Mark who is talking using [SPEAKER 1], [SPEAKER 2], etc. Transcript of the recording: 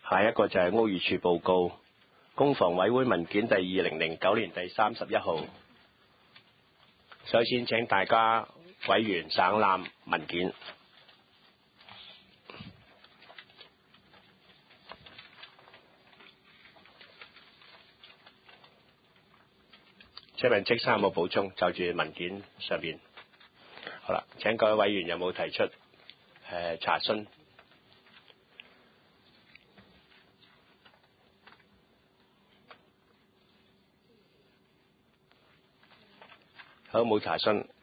[SPEAKER 1] 下一個就係屋宇署報告，公房委會文件第2009年第31號。首先請大家委員省覽文件。請問即生有冇補充就住文件上邊？好啦，請各位委員有冇提出查詢？好，冇查詢。